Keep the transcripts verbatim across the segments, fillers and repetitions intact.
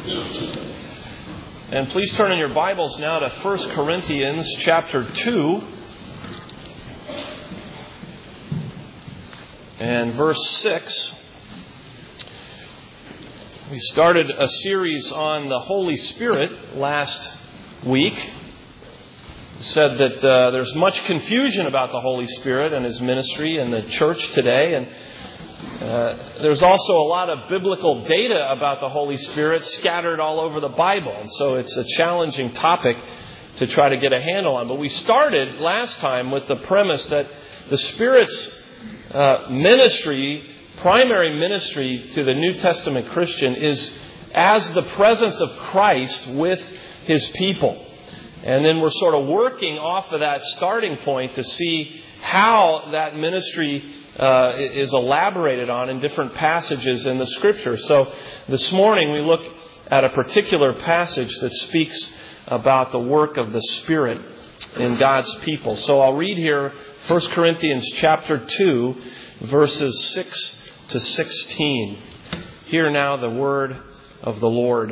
And please turn in your Bibles now to First Corinthians chapter two and verse six. We started a series on the Holy Spirit last week. We said that uh, there's much confusion about the Holy Spirit and His ministry in the church today, and Uh, there's also a lot of biblical data about the Holy Spirit scattered all over the Bible. And so it's a challenging topic to try to get a handle on. But we started last time with the premise that the Spirit's uh, ministry, primary ministry to the New Testament Christian is as the presence of Christ with His people. And then we're sort of working off of that starting point to see how that ministry Uh, is elaborated on in different passages in the Scripture. So this morning we look at a particular passage that speaks about the work of the Spirit in God's people. So I'll read here First Corinthians chapter two, verses six to sixteen. Hear now the word of the Lord.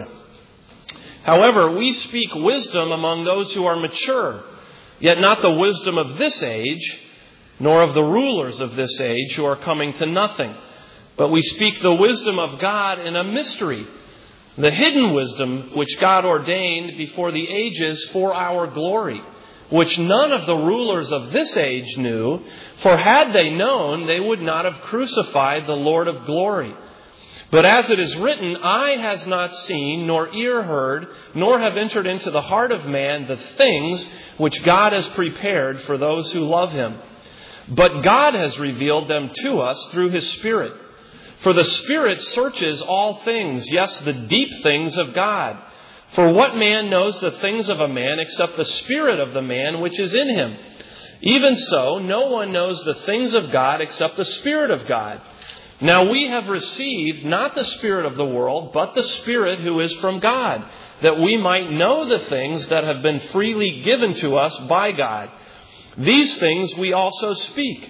However, we speak wisdom among those who are mature, yet not the wisdom of this age, nor of the rulers of this age who are coming to nothing. But we speak the wisdom of God in a mystery, the hidden wisdom which God ordained before the ages for our glory, which none of the rulers of this age knew, for had they known, they would not have crucified the Lord of glory. But as it is written, eye has not seen, nor ear heard, nor have entered into the heart of man the things which God has prepared for those who love Him. But God has revealed them to us through His Spirit. For the Spirit searches all things, yes, the deep things of God. For what man knows the things of a man except the Spirit of the man which is in him? Even so, no one knows the things of God except the Spirit of God. Now we have received not the spirit of the world, but the Spirit who is from God, that we might know the things that have been freely given to us by God. These things we also speak,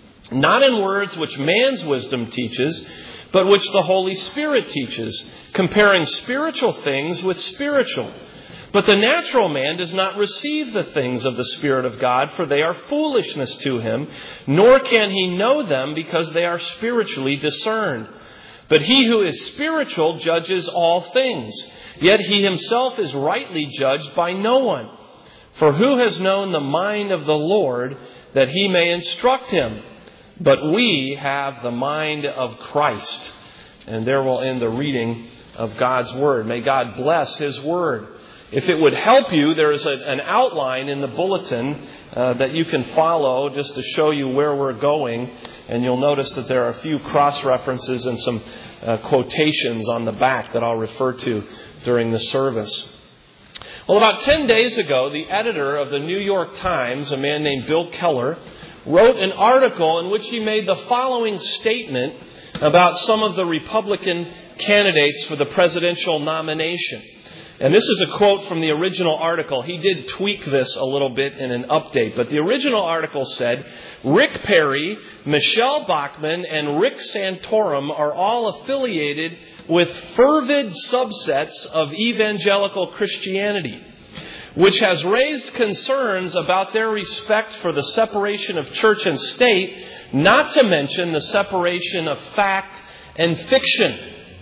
not in words which man's wisdom teaches, but which the Holy Spirit teaches, comparing spiritual things with spiritual. But the natural man does not receive the things of the Spirit of God, for they are foolishness to him, nor can he know them because they are spiritually discerned. But he who is spiritual judges all things, yet he himself is rightly judged by no one. For who has known the mind of the Lord that He may instruct him? But we have the mind of Christ. And there will end the reading of God's Word. May God bless His Word. If it would help you, there is a, an outline in the bulletin uh, that you can follow just to show you where we're going. And you'll notice that there are a few cross-references and some uh, quotations on the back that I'll refer to during the service. Well, about ten days ago, the editor of the New York Times, a man named Bill Keller, wrote an article in which he made the following statement about some of the Republican candidates for the presidential nomination. And this is a quote from the original article. He did tweak this a little bit in an update. But the original article said, Rick Perry, Michelle Bachmann, and Rick Santorum are all affiliated with fervid subsets of evangelical Christianity, which has raised concerns about their respect for the separation of church and state, not to mention the separation of fact and fiction.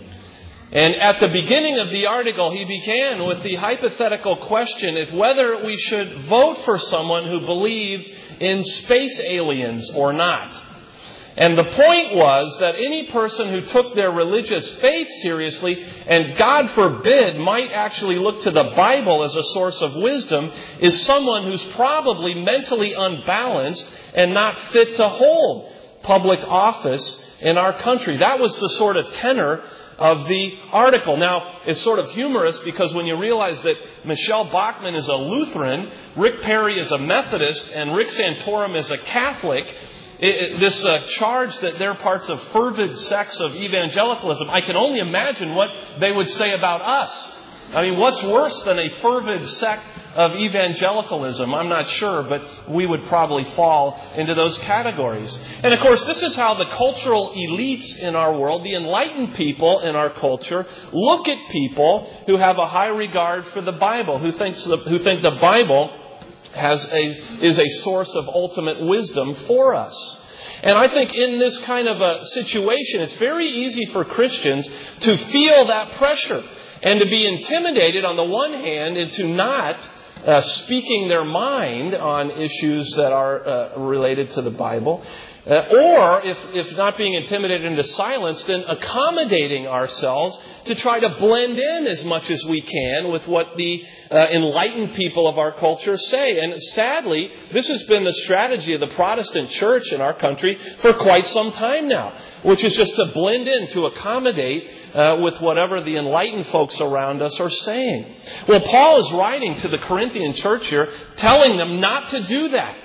And at the beginning of the article, he began with the hypothetical question if whether we should vote for someone who believed in space aliens or not. And the point was that any person who took their religious faith seriously, and God forbid might actually look to the Bible as a source of wisdom, is someone who's probably mentally unbalanced and not fit to hold public office in our country. That was the sort of tenor of the article. Now, it's sort of humorous because when you realize that Michelle Bachmann is a Lutheran, Rick Perry is a Methodist, and Rick Santorum is a Catholic, It, it, this uh, charge that they're parts of fervid sects of evangelicalism, I can only imagine what they would say about us I mean, what's worse than a fervid sect of evangelicalism? I'm not sure, but we would probably fall into those categories. And of course, this is how the cultural elites in our world, the enlightened people in our culture, look at people who have a high regard for the Bible, who thinks the, who think the Bible has a is a source of ultimate wisdom for us. And I think in this kind of a situation, it's very easy for Christians to feel that pressure and to be intimidated on the one hand into not uh, speaking their mind on issues that are uh, related to the Bible. Uh, or, if, if not being intimidated into silence, then accommodating ourselves to try to blend in as much as we can with what the uh, enlightened people of our culture say. And sadly, this has been the strategy of the Protestant church in our country for quite some time now, which is just to blend in, to accommodate uh, with whatever the enlightened folks around us are saying. Well, Paul is writing to the Corinthian church here, telling them not to do that.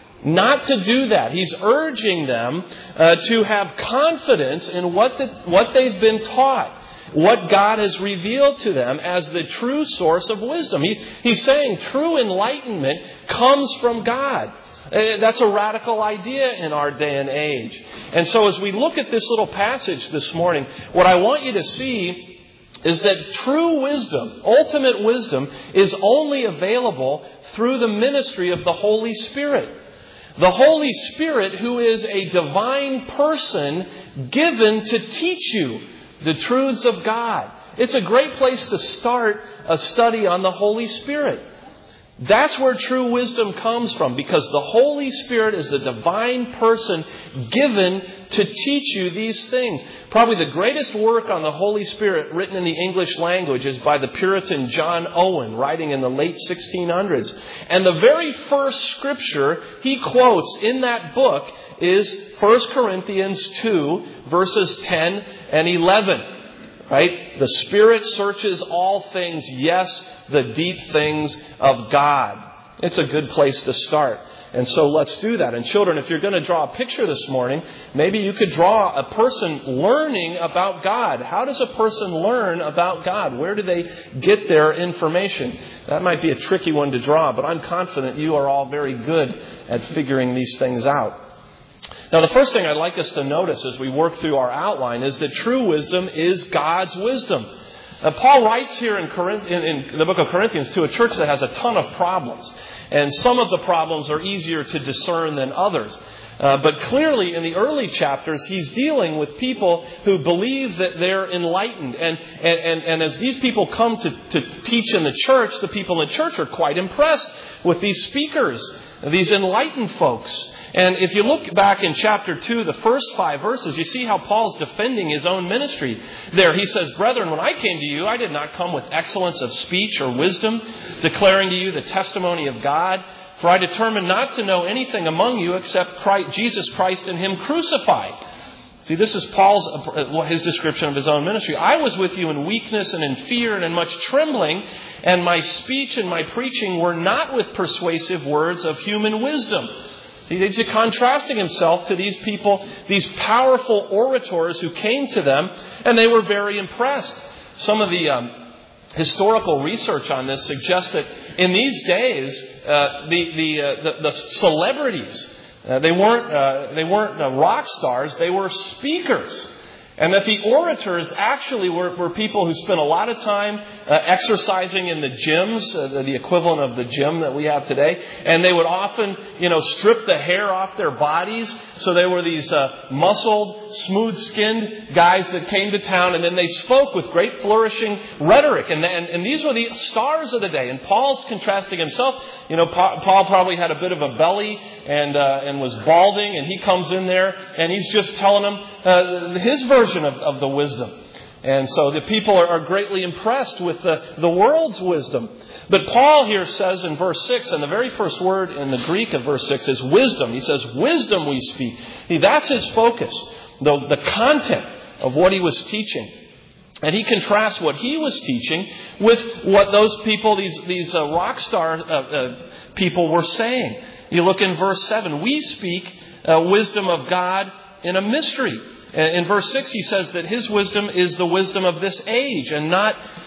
Not to do that. He's urging them uh, to have confidence in what the, what they've been taught, what God has revealed to them as the true source of wisdom. He's, he's saying true enlightenment comes from God. Uh, that's a radical idea in our day and age. And so as we look at this little passage this morning, what I want you to see is that true wisdom, ultimate wisdom, is only available through the ministry of the Holy Spirit. The Holy Spirit, who is a divine person given to teach you the truths of God. It's a great place to start a study on the Holy Spirit. That's where true wisdom comes from, because the Holy Spirit is the divine person given to teach you these things. Probably the greatest work on the Holy Spirit written in the English language is by the Puritan John Owen, writing in the late sixteen hundreds. And the very first scripture he quotes in that book is First Corinthians two, verses ten and eleven. Right? The Spirit searches all things, yes, the deep things of God. It's a good place to start. And so let's do that. And children, if you're going to draw a picture this morning, maybe you could draw a person learning about God. How does a person learn about God? Where do they get their information? That might be a tricky one to draw, but I'm confident you are all very good at figuring these things out. Now, the first thing I'd like us to notice as we work through our outline is that true wisdom is God's wisdom. Now, Paul writes here in, Corinth, in, in the book of Corinthians to a church that has a ton of problems. And some of the problems are easier to discern than others. Uh, but clearly in the early chapters, he's dealing with people who believe that they're enlightened. And, and, and, and as these people come to, to teach in the church, the people in the church are quite impressed with these speakers, these enlightened folks. And if you look back in chapter two, the first five verses, you see how Paul's defending his own ministry. There he says, "Brethren, when I came to you, I did not come with excellence of speech or wisdom, declaring to you the testimony of God. For I determined not to know anything among you except Christ, Jesus Christ and Him crucified." See, this is Paul's, his description of his own ministry. "I was with you in weakness and in fear and in much trembling, and my speech and my preaching were not with persuasive words of human wisdom." See, he's contrasting himself to these people, these powerful orators who came to them, and they were very impressed. Some of the um, historical research on this suggests that in these days, uh, the, the, uh, the the celebrities, uh, they weren't uh, they weren't uh, rock stars, they were speakers. And that the orators actually were, were people who spent a lot of time uh, exercising in the gyms, uh, the equivalent of the gym that we have today. And they would often, you know, strip the hair off their bodies. So they were these uh, muscled, smooth-skinned guys that came to town. And then they spoke with great flourishing rhetoric. And, and, and these were the stars of the day. And Paul's contrasting himself. You know, Paul probably had a bit of a belly and uh, and was balding. And he comes in there and he's just telling them uh, his version Of, of the wisdom. And so the people are, are greatly impressed with the, the world's wisdom. But Paul here says in verse six, and the very first word in the Greek of verse six is wisdom. He says, wisdom we speak. See, that's his focus, the, the content of what he was teaching. And he contrasts what he was teaching with what those people, these, these uh, rock star uh, uh, people were saying. You look in verse seven, we speak uh, wisdom of God in a mystery. In verse six, he says that his wisdom is the wisdom of this age and not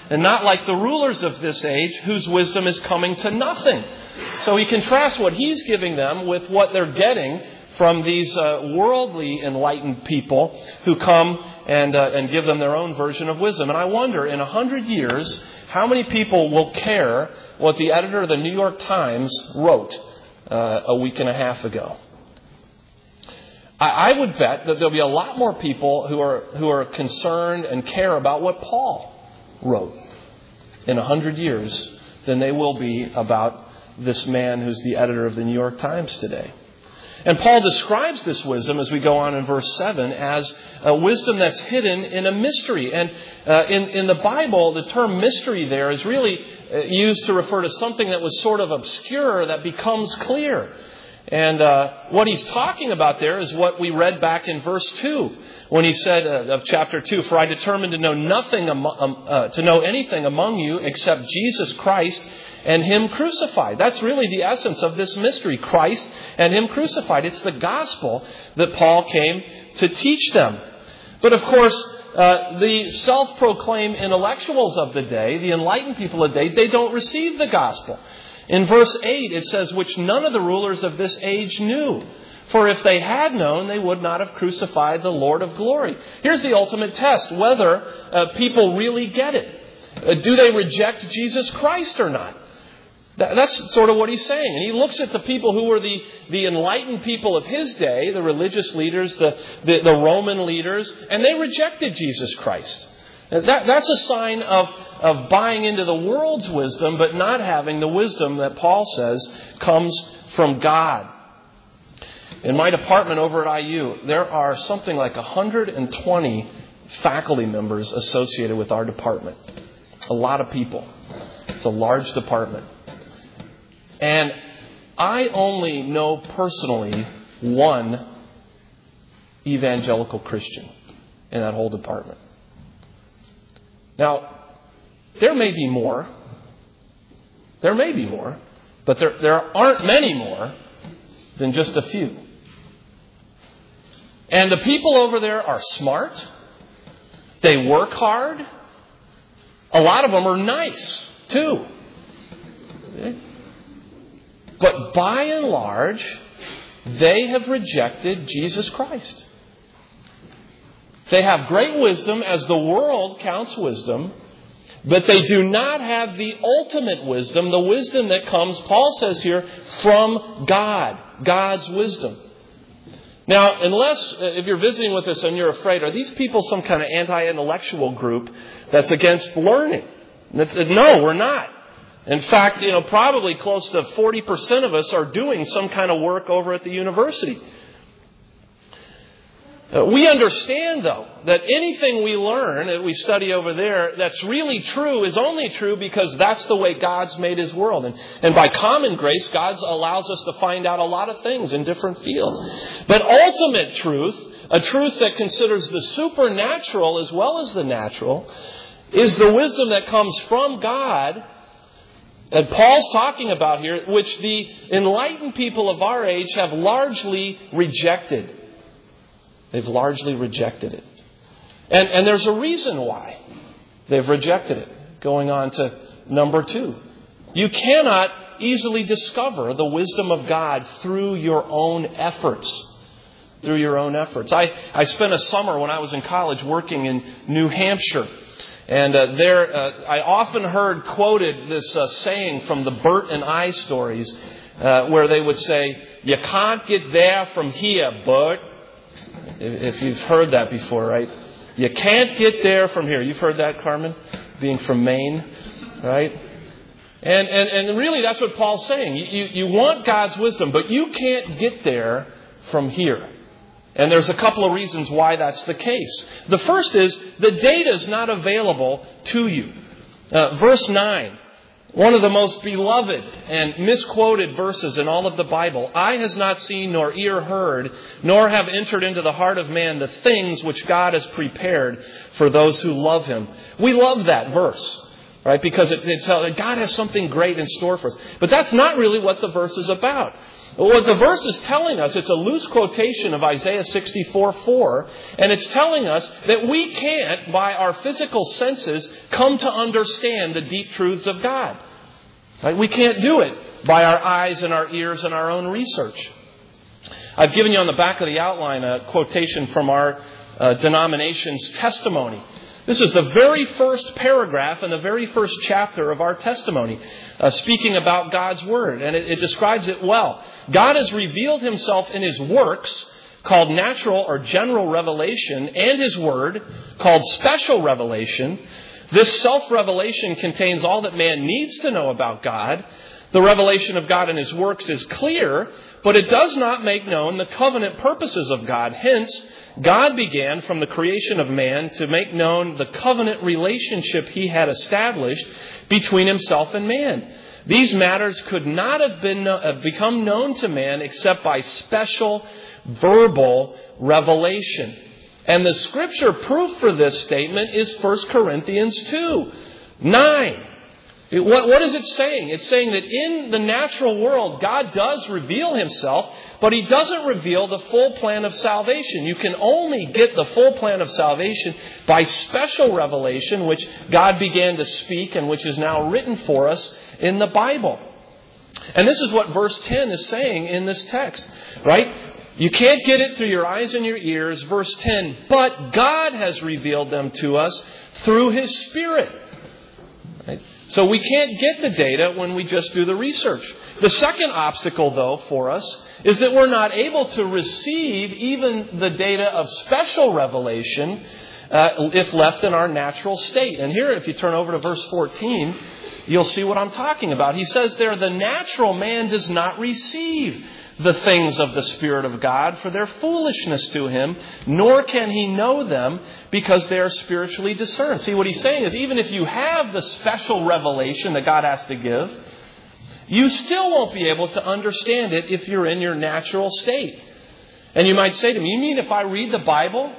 and not like the rulers of this age whose wisdom is coming to nothing. So he contrasts what he's giving them with what they're getting from these uh, worldly enlightened people who come and uh, and give them their own version of wisdom. And I wonder, in a hundred years, how many people will care what the editor of the New York Times wrote uh, a week and a half ago? I, I would bet that there'll be a lot more people who are who are concerned and care about what Paul wrote in a hundred years than they will be about this man who's the editor of the New York Times today. And Paul describes this wisdom, as we go on in verse seven, as a wisdom that's hidden in a mystery. And uh, in, in the Bible, the term mystery there is really uh, used to refer to something that was sort of obscure that becomes clear. And uh, what he's talking about there is what we read back in verse two, when he said uh, of chapter two, "For I determined to know nothing, um, uh, to know anything among you except Jesus Christ and Him crucified." That's really the essence of this mystery, Christ and Him crucified. It's the gospel that Paul came to teach them. But of course, uh, the self-proclaimed intellectuals of the day, the enlightened people of the day, they don't receive the gospel. In verse eight, it says, "Which none of the rulers of this age knew. For if they had known, they would not have crucified the Lord of glory." Here's the ultimate test, whether uh, people really get it. Uh, do they reject Jesus Christ or not? That, that's sort of what he's saying. And he looks at the people who were the, the enlightened people of his day, the religious leaders, the, the, the Roman leaders, and they rejected Jesus Christ. That, that's a sign of, of buying into the world's wisdom, but not having the wisdom that Paul says comes from God. In my department over at I U, there are something like one hundred twenty faculty members associated with our department. A lot of people. It's a large department. And I only know personally one evangelical Christian in that whole department. Now, there may be more. There may be more. But there, there aren't many more than just a few. And the people over there are smart. They work hard. A lot of them are nice, too. Okay? But by and large, they have rejected Jesus Christ. They have great wisdom as the world counts wisdom, but they do not have the ultimate wisdom, the wisdom that comes, Paul says here, from God, God's wisdom. Now, unless, if you're visiting with us and you're afraid, are these people some kind of anti-intellectual group that's against learning? No, we're not. In fact, you know, probably close to forty percent of us are doing some kind of work over at the university. Uh, we understand, though, that anything we learn, that we study over there, that's really true is only true because that's the way God's made His world. And, and by common grace, God allows us to find out a lot of things in different fields. But ultimate truth, a truth that considers the supernatural as well as the natural, is the wisdom that comes from God that Paul's talking about here, which the enlightened people of our age have largely rejected. They've largely rejected it. And, and there's a reason why they've rejected it. Going on to number two. You cannot easily discover the wisdom of God through your own efforts. Through your own efforts. I, I spent a summer when I was in college working in New Hampshire. And uh, there, uh, I often heard quoted this uh, saying from the Bert and I stories, uh, where they would say, "You can't get there from here, Bert." If you've heard that before, right? You can't get there from here. You've heard that, Carmen, being from Maine, right? And and, and really, that's what Paul's saying. You, you, you want God's wisdom, but you can't get there from here. And there's a couple of reasons why that's the case. The first is the data is not available to you. Uh, verse nine, one of the most beloved and misquoted verses in all of the Bible. "Eye has not seen nor ear heard, nor have entered into the heart of man the things which God has prepared for those who love Him." We love that verse, right? Because it, it tells God has something great in store for us. But that's not really what the verse is about. What the verse is telling us, it's a loose quotation of Isaiah sixty-four four, and it's telling us that we can't, by our physical senses, come to understand the deep truths of God. Right? We can't do it by our eyes and our ears and our own research. I've given you on the back of the outline a quotation from our uh, denomination's testimony. This is the very first paragraph in the very first chapter of our testimony, uh, speaking about God's Word, and it, it describes it well. God has revealed Himself in His works, called natural or general revelation, and His Word, called special revelation. This self-revelation contains all that man needs to know about God. The revelation of God in His works is clear, but it does not make known the covenant purposes of God. Hence, God began from the creation of man to make known the covenant relationship He had established between Himself and man. These matters could not have been have become known to man except by special verbal revelation. And the scripture proof for this statement is First Corinthians two nine. What, what is it saying? It's saying that in the natural world, God does reveal Himself, but He doesn't reveal the full plan of salvation. You can only get the full plan of salvation by special revelation, which God began to speak and which is now written for us in the Bible. And this is what verse ten is saying in this text, right? You can't get it through your eyes and your ears. Verse ten, but God has revealed them to us through His Spirit. Right? So we can't get the data when we just do the research. The second obstacle, though, for us is that we're not able to receive even the data of special revelation uh, if left in our natural state. And here, if you turn over to verse fourteen, you'll see what I'm talking about. He says there, the natural man does not receive the things of the Spirit of God, for their foolishness to him, nor can he know them because they are spiritually discerned. See, what he's saying is even if you have the special revelation that God has to give, you still won't be able to understand it if you're in your natural state. And you might say to me, you mean if I read the Bible,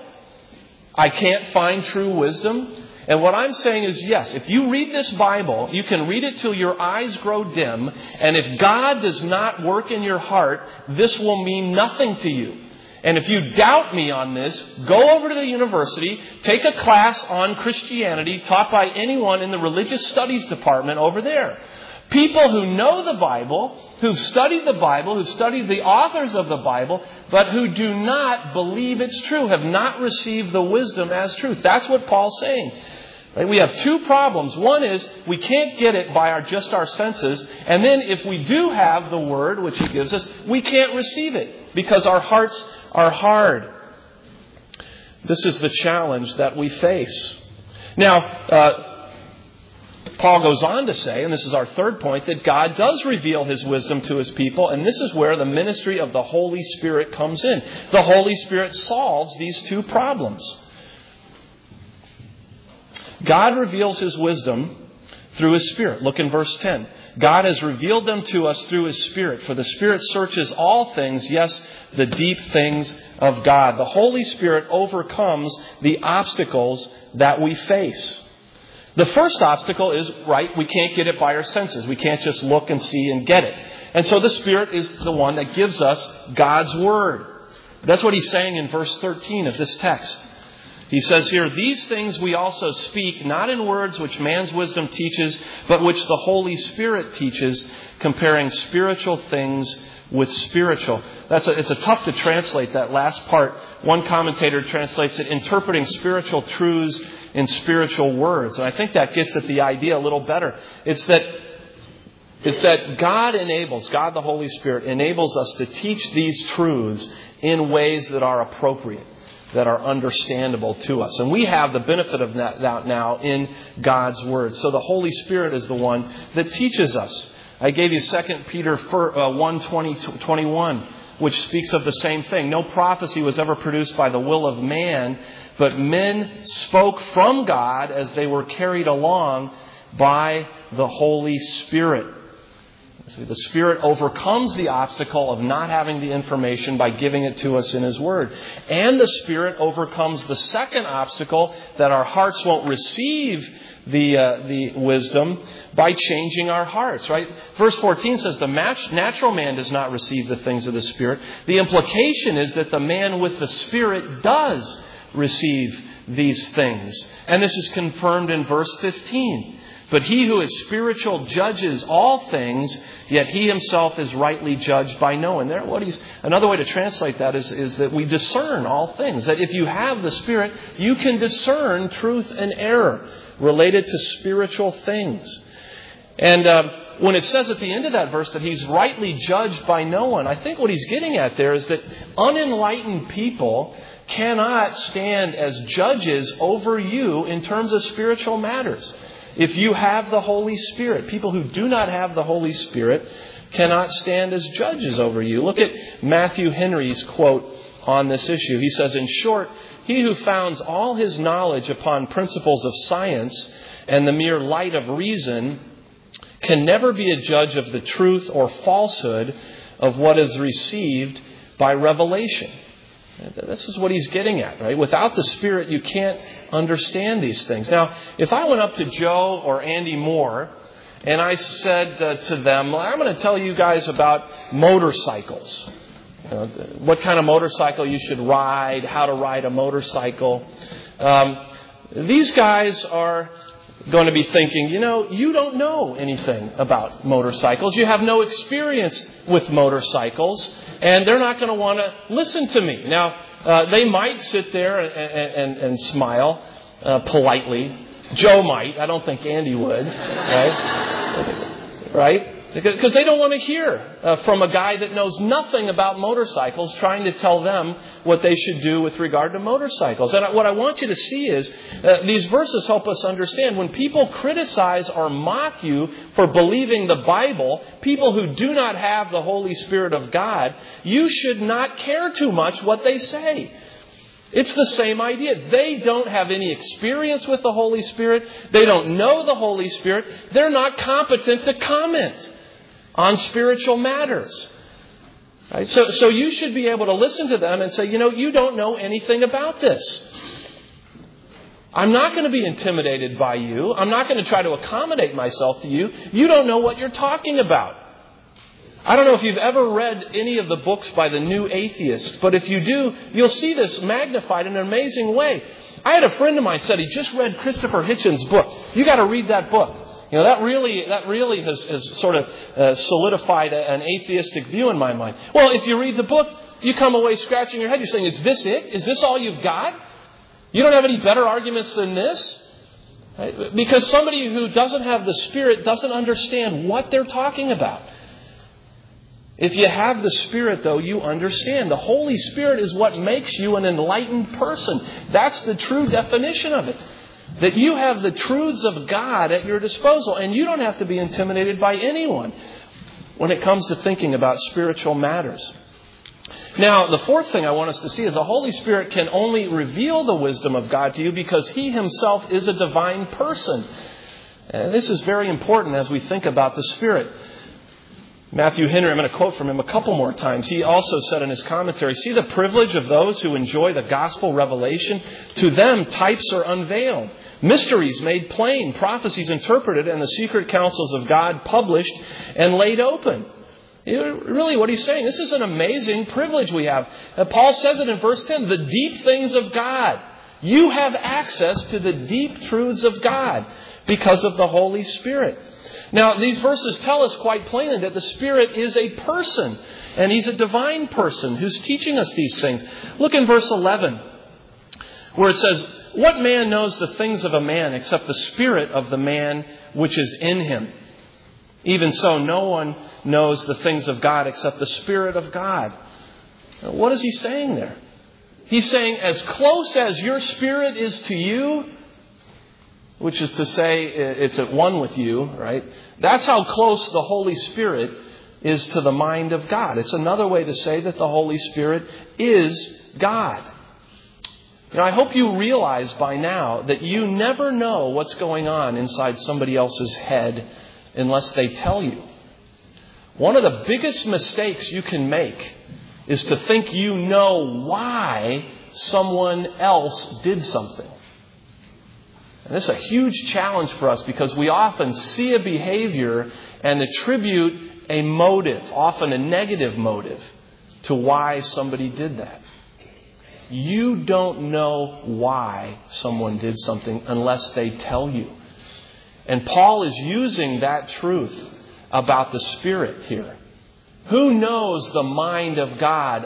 I can't find true wisdom? And what I'm saying is, yes, if you read this Bible, you can read it till your eyes grow dim. And if God does not work in your heart, this will mean nothing to you. And if you doubt me on this, go over to the university, take a class on Christianity taught by anyone in the religious studies department over there. People who know the Bible, who've studied the Bible, who've studied the authors of the Bible, but who do not believe it's true, have not received the wisdom as truth. That's what Paul's saying. We have two problems. One is we can't get it by our just our senses. And then if we do have the Word, which He gives us, we can't receive it because our hearts are hard. This is the challenge that we face. Now, uh, Paul goes on to say, and this is our third point, that God does reveal His wisdom to His people. And this is where the ministry of the Holy Spirit comes in. The Holy Spirit solves these two problems. God reveals His wisdom through His Spirit. Look in verse ten. God has revealed them to us through His Spirit. For the Spirit searches all things, yes, the deep things of God. The Holy Spirit overcomes the obstacles that we face. The first obstacle is, right, we can't get it by our senses. We can't just look and see and get it. And so the Spirit is the one that gives us God's Word. That's what He's saying in verse thirteen of this text. He says here, these things we also speak, not in words which man's wisdom teaches, but which the Holy Spirit teaches, comparing spiritual things with spiritual. That's a, it's a tough to translate, that last part. One commentator translates it, interpreting spiritual truths in spiritual words. And I think that gets at the idea a little better. It's that, it's that God enables, God the Holy Spirit enables us to teach these truths in ways that are appropriate, that are understandable to us. And we have the benefit of that now in God's Word. So the Holy Spirit is the one that teaches us. I gave you Second Peter one twenty to twenty-one, which speaks of the same thing. No prophecy was ever produced by the will of man, but men spoke from God as they were carried along by the Holy Spirit. See, the Spirit overcomes the obstacle of not having the information by giving it to us in His Word. And the Spirit overcomes the second obstacle, that our hearts won't receive the uh, the wisdom, by changing our hearts, right? Verse fourteen says the match, natural man does not receive the things of the Spirit. The implication is that the man with the Spirit does receive these things. And this is confirmed in verse fifteen. But he who is spiritual judges all things, yet he himself is rightly judged by no one. There, what he's another way to translate that is, is that we discern all things. That if you have the Spirit, you can discern truth and error related to spiritual things. And um, when it says at the end of that verse that he's rightly judged by no one, I think what he's getting at there is that unenlightened people cannot stand as judges over you in terms of spiritual matters. If you have the Holy Spirit, people who do not have the Holy Spirit cannot stand as judges over you. Look at Matthew Henry's quote on this issue. He says, in short, he who founds all his knowledge upon principles of science and the mere light of reason can never be a judge of the truth or falsehood of what is received by revelation. This is what he's getting at, right? Without the Spirit, you can't understand these things. Now, if I went up to Joe or Andy Moore and I said uh, to them, well, I'm going to tell you guys about motorcycles. You know, what kind of motorcycle you should ride, how to ride a motorcycle. Um, these guys are going to be thinking, you know, you don't know anything about motorcycles. You have no experience with motorcycles. And they're not going to want to listen to me. Now, uh, they might sit there and, and, and smile uh, politely. Joe might. I don't think Andy would. Right? Right? Because they don't want to hear uh, from a guy that knows nothing about motorcycles trying to tell them what they should do with regard to motorcycles. And what I want you to see is uh, these verses help us understand when people criticize or mock you for believing the Bible, people who do not have the Holy Spirit of God, you should not care too much what they say. It's the same idea. They don't have any experience with the Holy Spirit. They don't know the Holy Spirit. They're not competent to comment on spiritual matters. Right? So, so you should be able to listen to them and say, you know, you don't know anything about this. I'm not going to be intimidated by you. I'm not going to try to accommodate myself to you. You don't know what you're talking about. I don't know if you've ever read any of the books by the New Atheist, but if you do, you'll see this magnified in an amazing way. I had a friend of mine said he just read Christopher Hitchens' book. You got to read that book. You know, that really that really has, has sort of uh, solidified a, an atheistic view in my mind. Well, if you read the book, you come away scratching your head. You're saying, is this it? Is this all you've got? You don't have any better arguments than this? Right? Because somebody who doesn't have the Spirit doesn't understand what they're talking about. If you have the Spirit, though, you understand. The Holy Spirit is what makes you an enlightened person. That's the true definition of it. That you have the truths of God at your disposal. And you don't have to be intimidated by anyone when it comes to thinking about spiritual matters. Now, the fourth thing I want us to see is the Holy Spirit can only reveal the wisdom of God to you because He Himself is a divine person. And this is very important as we think about the Spirit. Matthew Henry, I'm going to quote from him a couple more times. He also said in his commentary, see the privilege of those who enjoy the gospel revelation? To them, types are unveiled, mysteries made plain, prophecies interpreted, and the secret counsels of God published and laid open. Really, what he's saying, this is an amazing privilege we have. Paul says it in verse ten, the deep things of God. You have access to the deep truths of God because of the Holy Spirit. Now, these verses tell us quite plainly that the Spirit is a person, and He's a divine person who's teaching us these things. Look in verse eleven, where it says, what man knows the things of a man except the spirit of the man which is in him? Even so, no one knows the things of God except the Spirit of God. Now, what is he saying there? He's saying as close as your spirit is to you, which is to say it's at one with you, right? That's how close the Holy Spirit is to the mind of God. It's another way to say that the Holy Spirit is God. You know, I hope you realize by now that you never know what's going on inside somebody else's head unless they tell you. One of the biggest mistakes you can make is to think you know why someone else did something. And this is a huge challenge for us because we often see a behavior and attribute a motive, often a negative motive, to why somebody did that. You don't know why someone did something unless they tell you. And Paul is using that truth about the Spirit here. Who knows the mind of God?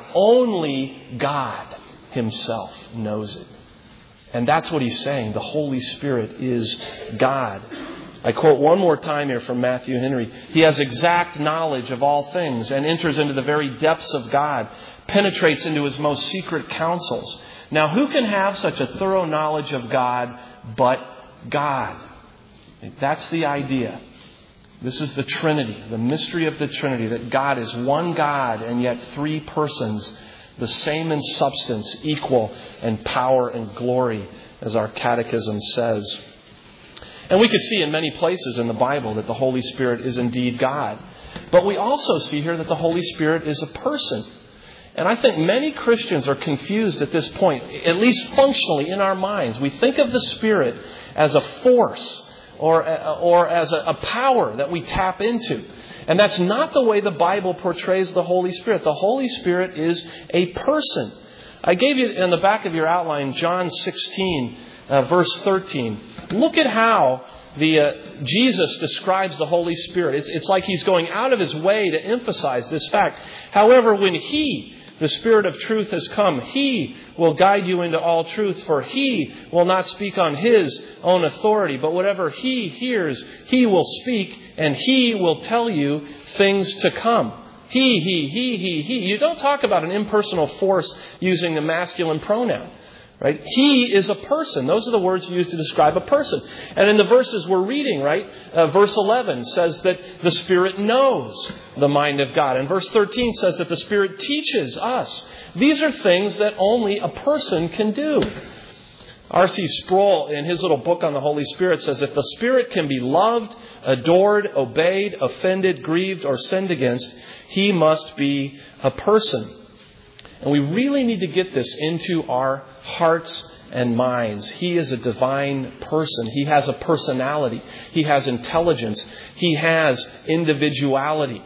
Only God Himself knows it. And that's what he's saying. The Holy Spirit is God. I quote one more time here from Matthew Henry. He has exact knowledge of all things and enters into the very depths of God, penetrates into His most secret counsels. Now, who can have such a thorough knowledge of God but God? That's the idea. This is the Trinity, the mystery of the Trinity, that God is one God and yet three persons, the same in substance, equal in power and glory, as our catechism says. And we could see in many places in the Bible that the Holy Spirit is indeed God. But we also see here that the Holy Spirit is a person. And I think many Christians are confused at this point, at least functionally in our minds. We think of the Spirit as a force or, or as a, a power that we tap into. And that's not the way the Bible portrays the Holy Spirit. The Holy Spirit is a person. I gave you in the back of your outline John sixteen, uh, verse thirteen. Look at how the uh, Jesus describes the Holy Spirit. It's, it's like He's going out of His way to emphasize this fact. However, when He, the Spirit of truth, has come, He will guide you into all truth, for He will not speak on His own authority, but whatever He hears, He will speak, and He will tell you things to come. He, he, he, he, he. You don't talk about an impersonal force using the masculine pronoun. Right? He is a person. Those are the words used to describe a person. And in the verses we're reading, right, uh, verse eleven says that the Spirit knows the mind of God. And verse thirteen says that the Spirit teaches us. These are things that only a person can do. R C Sproul, in his little book on the Holy Spirit, says if the Spirit can be loved, adored, obeyed, offended, grieved, or sinned against, He must be a person. And we really need to get this into our hearts and minds. He is a divine person. He has a personality. He has intelligence. He has individuality.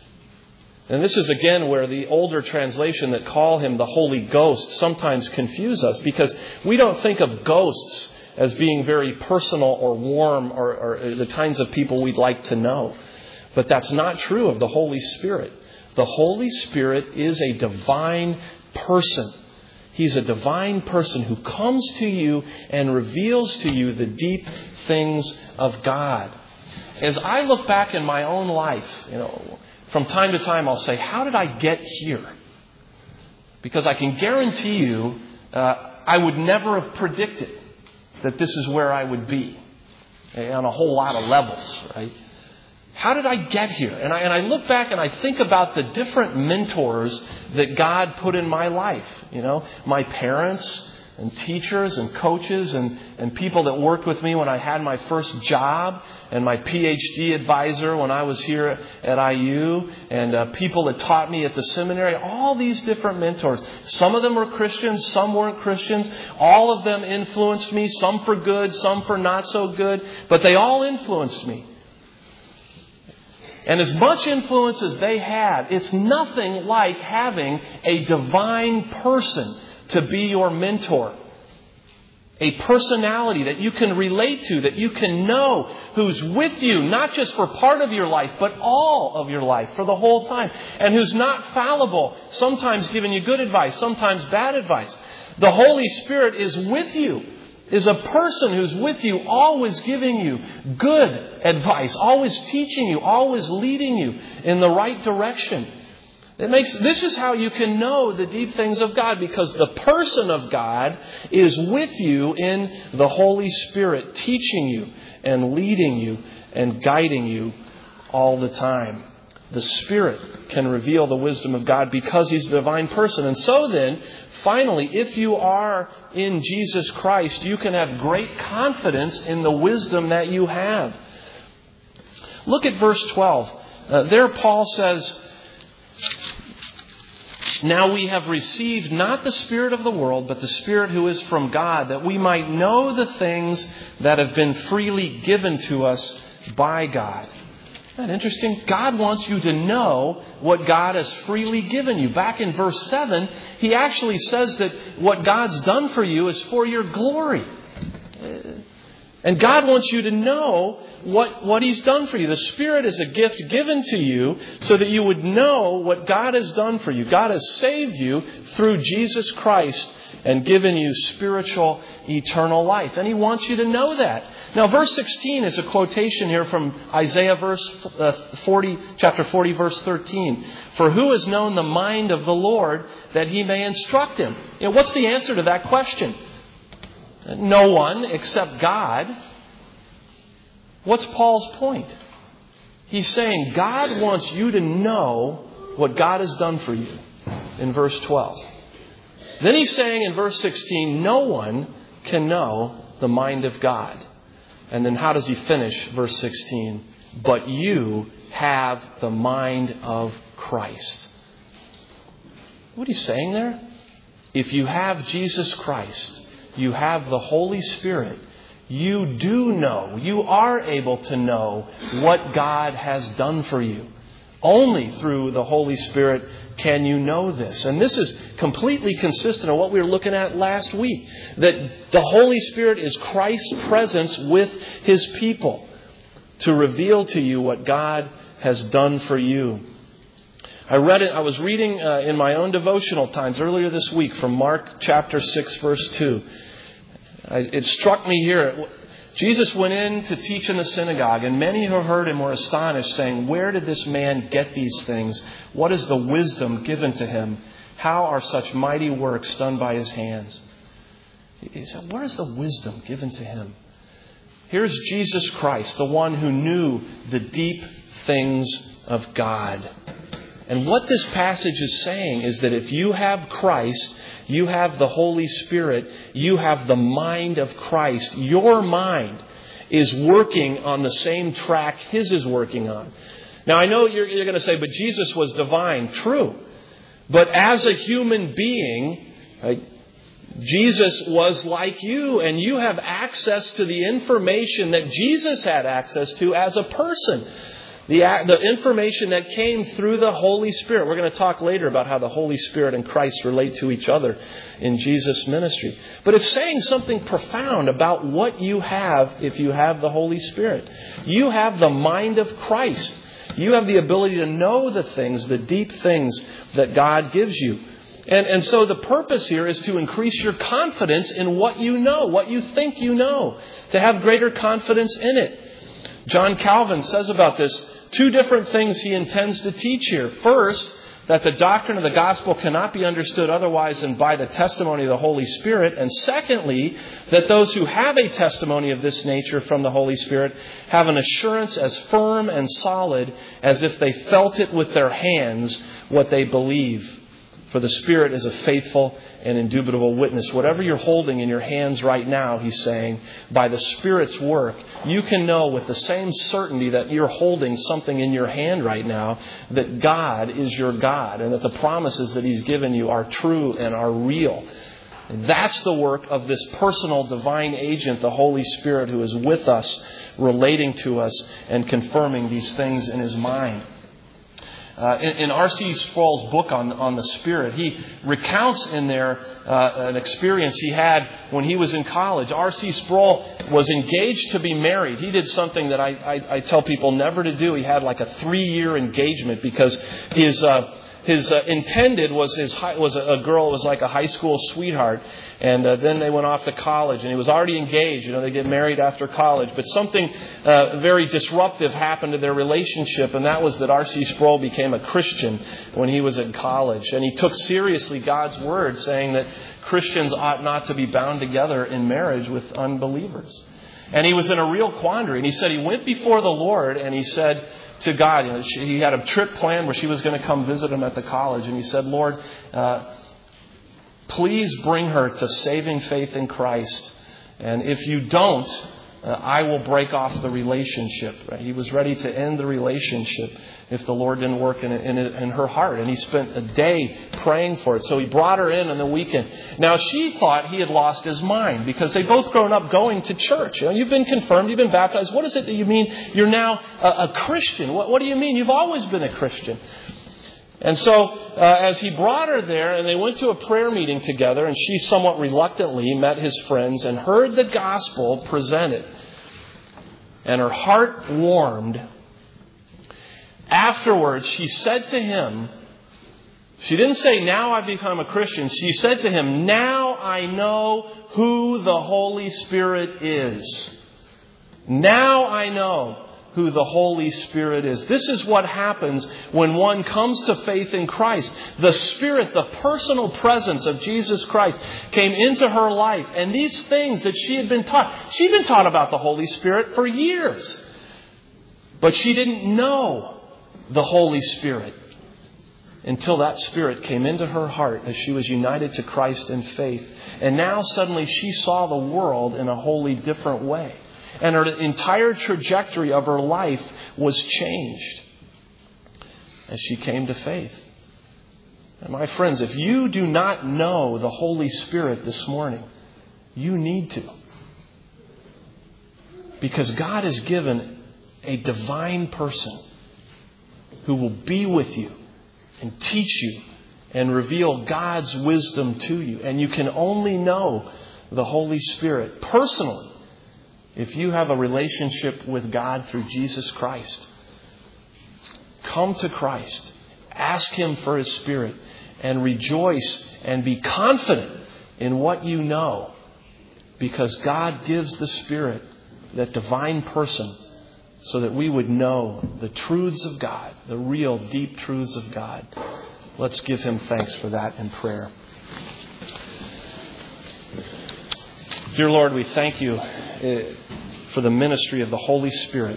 And this is again where the older translation that call Him the Holy Ghost sometimes confuse us, because we don't think of ghosts as being very personal or warm or, or the kinds of people we'd like to know. But that's not true of the Holy Spirit. The Holy Spirit is a divine person. He's a divine person who comes to you and reveals to you the deep things of God. As I look back in my own life, you know, from time to time I'll say, how did I get here? Because I can guarantee you, uh, I would never have predicted that this is where I would be on a whole lot of levels, right? How did I get here? And I, and I look back and I think about the different mentors that God put in my life. You know, my parents and teachers and coaches and, and people that worked with me when I had my first job, and my P H D advisor when I was here at I U, and uh, people that taught me at the seminary. All these different mentors. Some of them were Christians, some weren't Christians. All of them influenced me, some for good, some for not so good. But they all influenced me. And as much influence as they had, it's nothing like having a divine person to be your mentor. A personality that you can relate to, that you can know, who's with you, not just for part of your life, but all of your life, for the whole time. And who's not fallible, sometimes giving you good advice, sometimes bad advice. The Holy Spirit is with you. Is a person who's with you, always giving you good advice, always teaching you, always leading you in the right direction. It makes, this is how you can know the deep things of God, because the person of God is with you in the Holy Spirit, teaching you and leading you and guiding you all the time. The Spirit can reveal the wisdom of God because He's a divine person. And so then, finally, if you are in Jesus Christ, you can have great confidence in the wisdom that you have. Look at verse twelve. Uh, there Paul says, now we have received not the spirit of the world, but the Spirit who is from God, that we might know the things that have been freely given to us by God. Isn't that interesting? God wants you to know what God has freely given you. Back in verse seven, he actually says that what God's done for you is for your glory. And God wants you to know what, what He's done for you. The Spirit is a gift given to you so that you would know what God has done for you. God has saved you through Jesus Christ and given you spiritual, eternal life. And He wants you to know that. Now, verse sixteen is a quotation here from Isaiah verse forty, chapter forty, verse thirteen. For who has known the mind of the Lord that He may instruct him? You know, what's the answer to that question? No one except God. What's Paul's point? He's saying God wants you to know what God has done for you in verse twelve. Then he's saying in verse sixteen, no one can know the mind of God. And then how does he finish verse sixteen? But you have the mind of Christ. What he's saying there? If you have Jesus Christ, you have the Holy Spirit, you do know, you are able to know what God has done for you. Only through the Holy Spirit can you know this. And this is completely consistent with what we were looking at last week. That the Holy Spirit is Christ's presence with His people to reveal to you what God has done for you. I read it. I was reading uh, in my own devotional times earlier this week from Mark chapter six, verse two. I, it struck me here. Jesus went in to teach in the synagogue, and many who heard him were astonished, saying, where did this man get these things? What is the wisdom given to him? How are such mighty works done by his hands? He said, where is the wisdom given to him? Here's Jesus Christ, the one who knew the deep things of God. And what this passage is saying is that if you have Christ, you have the Holy Spirit, you have the mind of Christ. Your mind is working on the same track His is working on. Now, I know you're, you're going to say, but Jesus was divine. True. But as a human being, right, Jesus was like you, and you have access to the information that Jesus had access to as a person. The, the information that came through the Holy Spirit. We're going to talk later about how the Holy Spirit and Christ relate to each other in Jesus' ministry. But it's saying something profound about what you have if you have the Holy Spirit. You have the mind of Christ. You have the ability to know the things, the deep things that God gives you. And, and so the purpose here is to increase your confidence in what you know, what you think you know, to have greater confidence in it. John Calvin says about this, two different things he intends to teach here. First, that the doctrine of the gospel cannot be understood otherwise than by the testimony of the Holy Spirit. And secondly, that those who have a testimony of this nature from the Holy Spirit have an assurance as firm and solid as if they felt it with their hands what they believe. For the Spirit is a faithful and indubitable witness. Whatever you're holding in your hands right now, he's saying, by the Spirit's work, you can know with the same certainty that you're holding something in your hand right now, that God is your God and that the promises that He's given you are true and are real. And that's the work of this personal divine agent, the Holy Spirit, who is with us, relating to us and confirming these things in His mind. Uh, in, in R C Sproul's book on, on the Spirit, he recounts in there uh, an experience he had when he was in college. R C Sproul was engaged to be married. He did something that I, I, I tell people never to do. He had like a three-year engagement because his uh, his uh, intended was his high, was a, a girl was like a high school sweetheart, and uh, then they went off to college, and he was already engaged. You know, they get married after college, but something uh, very disruptive happened to their relationship, and that was that R C Sproul became a Christian when he was in college, and he took seriously God's word, saying that Christians ought not to be bound together in marriage with unbelievers. And he was in a real quandary, and he said he went before the Lord, and he said to God, you know, she, he had a trip planned where she was going to come visit him at the college. And he said, Lord, uh, please bring her to saving faith in Christ. And if you don't, uh, I will break off the relationship. Right? He was ready to end the relationship if the Lord didn't work in, in, in her heart. And he spent a day praying for it. So he brought her in on the weekend. Now she thought he had lost his mind because they'd both grown up going to church. You know, you've been confirmed, you've been baptized. What is it that you mean you're now a, a Christian? What, what do you mean? You've always been a Christian. And so uh, as he brought her there and they went to a prayer meeting together, and she somewhat reluctantly met his friends and heard the gospel presented, and her heart warmed. Afterwards, she said to him, she didn't say, now I've become a Christian. She said to him, now I know who the Holy Spirit is. Now I know who the Holy Spirit is. This is what happens when one comes to faith in Christ. The Spirit, the personal presence of Jesus Christ came into her life. And these things that she had been taught, she'd been taught about the Holy Spirit for years. But she didn't know the Holy Spirit until that Spirit came into her heart as she was united to Christ in faith. And now suddenly she saw the world in a wholly different way. And her entire trajectory of her life was changed as she came to faith. And my friends, if you do not know the Holy Spirit this morning, you need to. Because God has given a divine person who will be with you and teach you and reveal God's wisdom to you. And you can only know the Holy Spirit personally if you have a relationship with God through Jesus Christ. Come to Christ. Ask Him for His Spirit. And rejoice and be confident in what you know. Because God gives the Spirit, that divine person, so that we would know the truths of God, the real deep truths of God. Let's give Him thanks for that in prayer. Dear Lord, we thank You for the ministry of the Holy Spirit.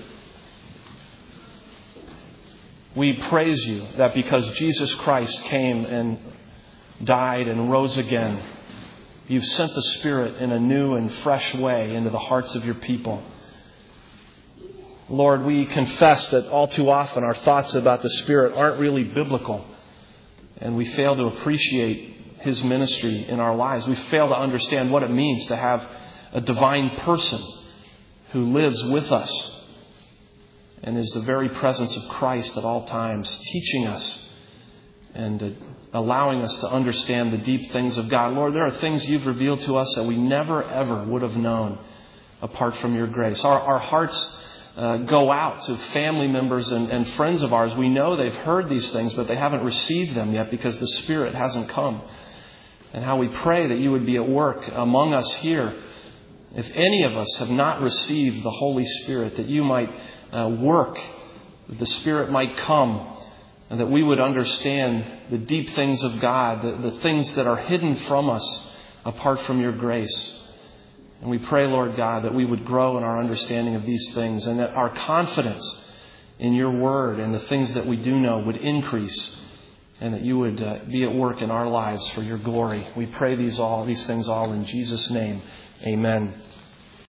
We praise You that because Jesus Christ came and died and rose again, You've sent the Spirit in a new and fresh way into the hearts of Your people. Lord, we confess that all too often our thoughts about the Spirit aren't really biblical, and we fail to appreciate His ministry in our lives. We fail to understand what it means to have a divine person who lives with us and is the very presence of Christ at all times, teaching us and uh, allowing us to understand the deep things of God. Lord, there are things You've revealed to us that we never, ever would have known apart from Your grace. Our, our hearts uh, go out to family members and, and friends of ours. We know they've heard these things, but they haven't received them yet because the Spirit hasn't come. And how we pray that You would be at work among us here. If any of us have not received the Holy Spirit, that You might uh, work, that the Spirit might come, and that we would understand the deep things of God, the, the things that are hidden from us apart from Your grace. And we pray, Lord God, that we would grow in our understanding of these things, and that our confidence in Your Word and the things that we do know would increase, and that You would uh, be at work in our lives for Your glory. We pray these all, these things all in Jesus' name. Amen.